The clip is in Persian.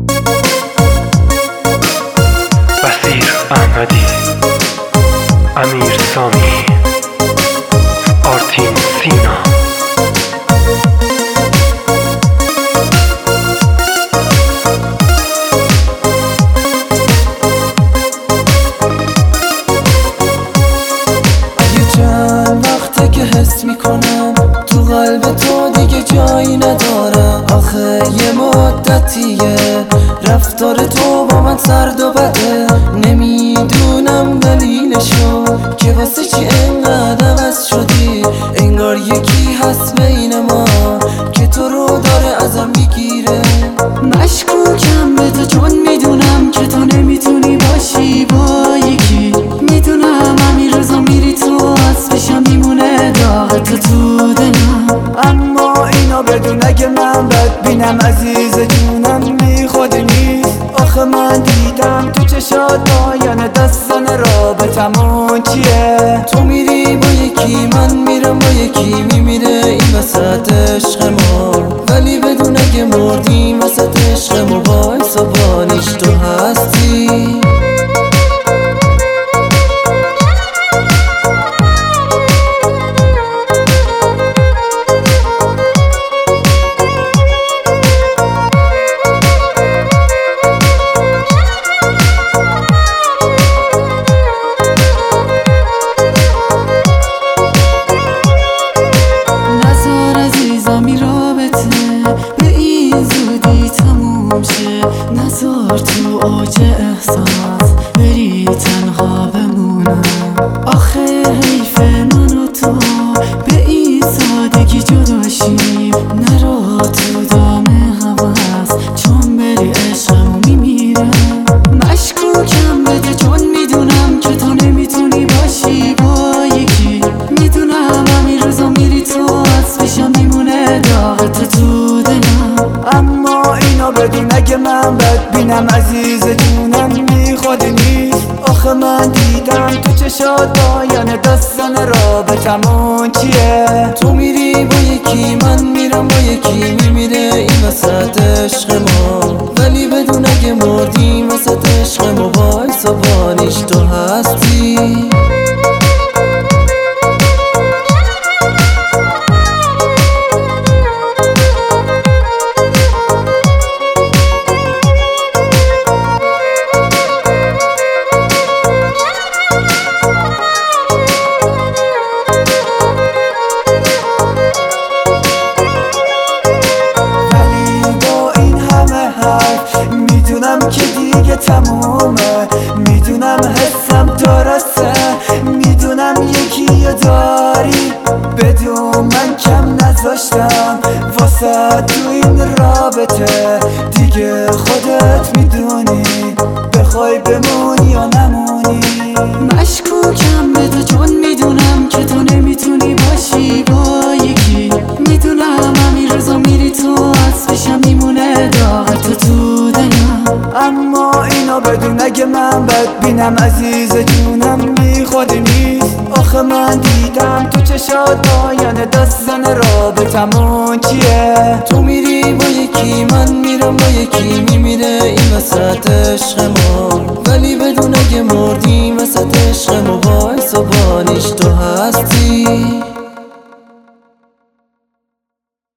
بصیر احمدی، امیر سامی، آرتین سینا. حس میکنم تو قلب تو دیگه جایی ندارم. آخه یه مدتیه رفتار تو با من سرد و بده. نمیدونم دلیلشو که واسه چی انقدر عوض شدی. انگار یکی هست بین ما که تو رو داره ازم میگیره. مشکوکم به تو چون میدونم که تو نمیتونی باشی با یکی. میدونم همین روزا میری تو پیشم میمونه داغت تو دلم. اما اینا بدون اگه من بد بینم عزیز جونم بی خودی نیست. آخه من دیدم تو چشات پایان داستان رابطمون چیه. تو میری با یکی من میرم با یکی میمیره این وسط عشق ما. ولی بدون اگه مردیم وسط عشق ما وایسا بانیش تو هستی. نذار تو اوج احساس بری تنها بمونم. آخه حیف من و تو به این سادگی جداشیم. نرو تو دام هوس چون بری عشقمو میمیرم. مشکوکم بده چون میدونم که تو نمیتونی باشی با یکی. میدونم همین روزا میری تو از پیشم میمونه داغت تو دلم. اما اینا بدون اگه من بد بینم عزیز جونم بی خودی نیست. آخه من دیدم تو چشات پایان داستان رابطمون چیه. تو میری با یکی من میرم با یکی میمیره این وسط عشق ما. ولی بدون اگه مردیم وسط عشق ما وایسا بانیش تو هستی. میدونم که دیگه تمومه. میدونم حسم درسته. میدونم یکی داری بدون من کم نذاشتم واسه تو این رابطه. دیگه خودت میدونی بخوای بمونی یا نمونی. مشکوکم به تو چون میدونم که تو نمیتونی باشی با یکی. میدونم همین روزا میری تو از پیشم میمونه داغت تو دلم. اما اینا بدون اگه من بد بینم عزیز جونم بی خودی نیست. آخه من دیدم تو چشات پایان داستان رابطمون چیه. تو میری با یکی من میرم با یکی میمیره این وسط عشق ما. ولی بدون اگه مردیم وسط عشق ما وایسا بانیش تو هستی.